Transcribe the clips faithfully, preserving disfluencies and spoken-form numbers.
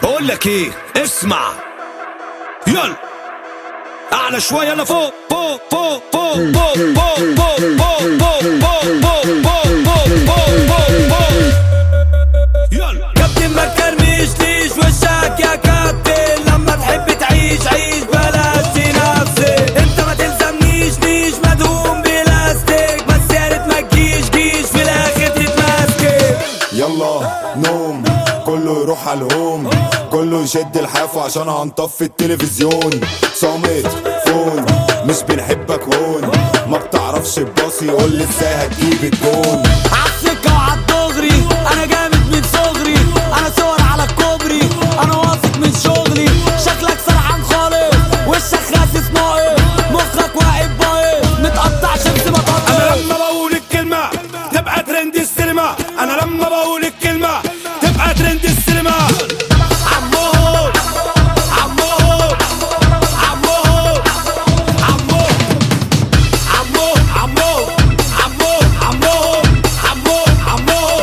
بقول لك ايه، اسمع يلا اعلى شويه، يلا فوق فوق فوق فوق فوق فوق فوق فوق فوق فوق فوق فوق فوق يلا. كابتن ما تكرمش ليش وشك يا كابتن، لما تحب تعيش عيش بلاش تنافسك. انت ما تلزمنيش ليش مدهون بلاستيك، بس يا ريت ما تجيش جيش في الاخر تتمسك. يلا نوم كله يروح على الهوم، كله يشد الحافة عشان هنطفي التلفزيون. صامت فون مش بنحبك هون، ما بتعرفش تباصي قولي ازاي هتجيب الجون. عالسكة وعالدغري انا جامد من صغري، انا صور على الكوبري انا واثق من شغلي. شكلك سرحان خالص وشك خاسس ناقص، مخك واقف بايظ متقطع شمس بطاطس. انا لما بقول الكلمه تبقى ترند السينما، انا لما بقول الكلمه تبقى ترند السينما. عمو عمو عمو عمو عمو عمو عمو عمو عمو عمو.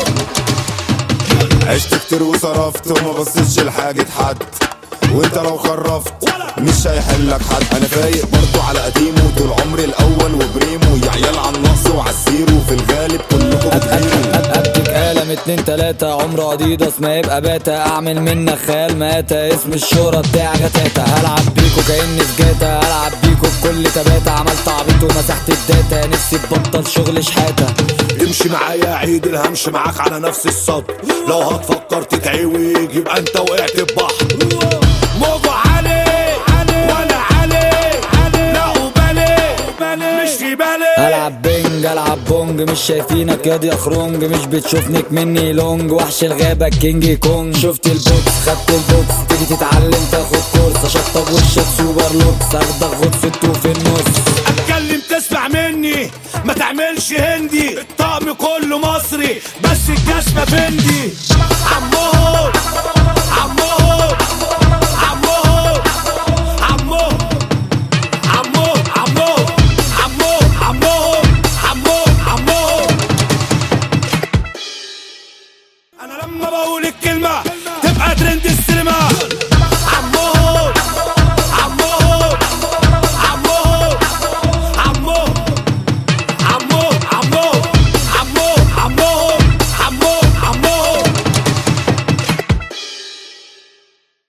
عشت كتير وصرفت وما بصيتش لحاجة حد، وانت لو خرفت مش هيحلك حد. انا فايق برضو على قديمه طول عمري الاول وبريمو، يا عيال على النص وعالزيرو في الغالب كلكم بتغيروا. ابتك قلم اتنين تلاتة عمر اديداس ما يبقى باتا، اعمل منك خيال ماتا اسم الشهرة بتاع غتاتا. هلعب بيكو كأني في جاتا، هلعب بيكو بكل تباتا. عملت عبيط ومسحت الداتا، نفسي تبطل شغل شحاتة. امشي معايا عيد الهمش معاك على نفس السطر، لو هتفكر تتعوج يبقى انت وقعت ببحر. موجو علي وانا علي لا وبالي مش في بالي. العب بينج العب بونج مش شايفينك ياض يا خرونج، مش بتشوفنك مني لونج. وحش الغابة كينج كونج، شفت البوكس خدت البوكس، تيجي تتعلم تاخد كورس. اشطب وشك سوبر لوكس، اخدك غط في التو في النص. اتكلم تسمع مني ما تعملش هندي، الطقم كله مصري بس الجسم فندي.